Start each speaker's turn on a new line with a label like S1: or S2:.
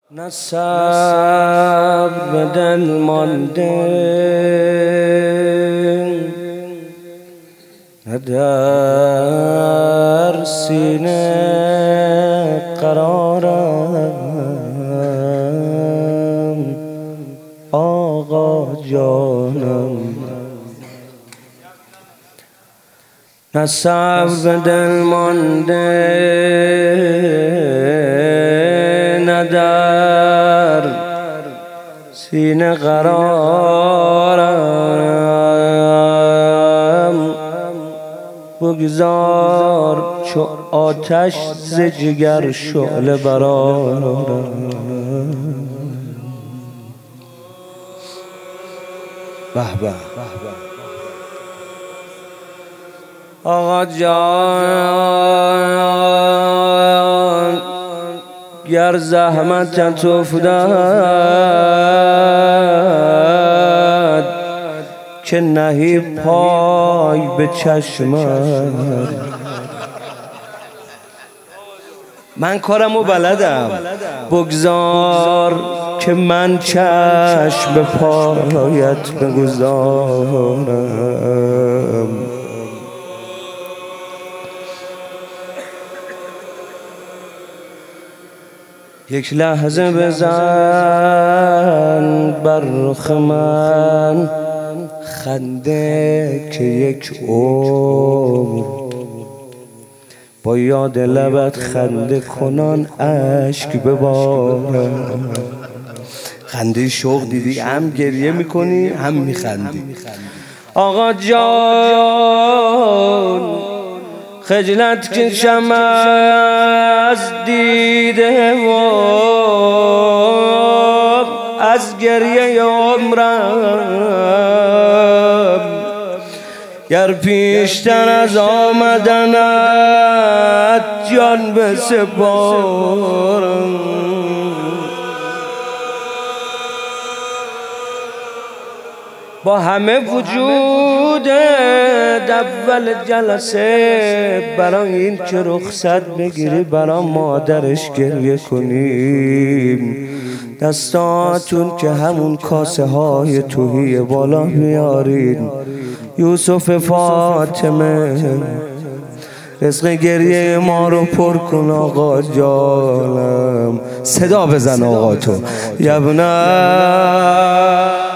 S1: نه صبر به دل مانده، نه در سینه قرارم آقا جانم. نه صبر به دل مانده، نه در سینه قرارم بگذار چو آتش ز جگر شعله برآرم. به به آقا جان، گر زحمتت افتاد که نهی پای به چشمم. من کارمو بلدم، بگذار که من چشم به پایت بگذارم. یک لحظه بزن بر رخ من خنده که یک عمر با یاد لبت خنده کنان اشک ببارم. خنده شوق دیدی، هم گریه میکنی هم میخندی. آقا جان خجلت کشم از دیده و از گریه عمرم، گر پیشتر از آمدنت جان بسپارم. با همه وجود اول جلسه برای این که رخصت بگیری برای مادرش گریه کنیم، دستاتون که همون کاسه های توهی بالا بیارین. یوسف فاطمه رزق گریه ما رو پر کن آقا جانم. صدا بزن آقا تو یبنه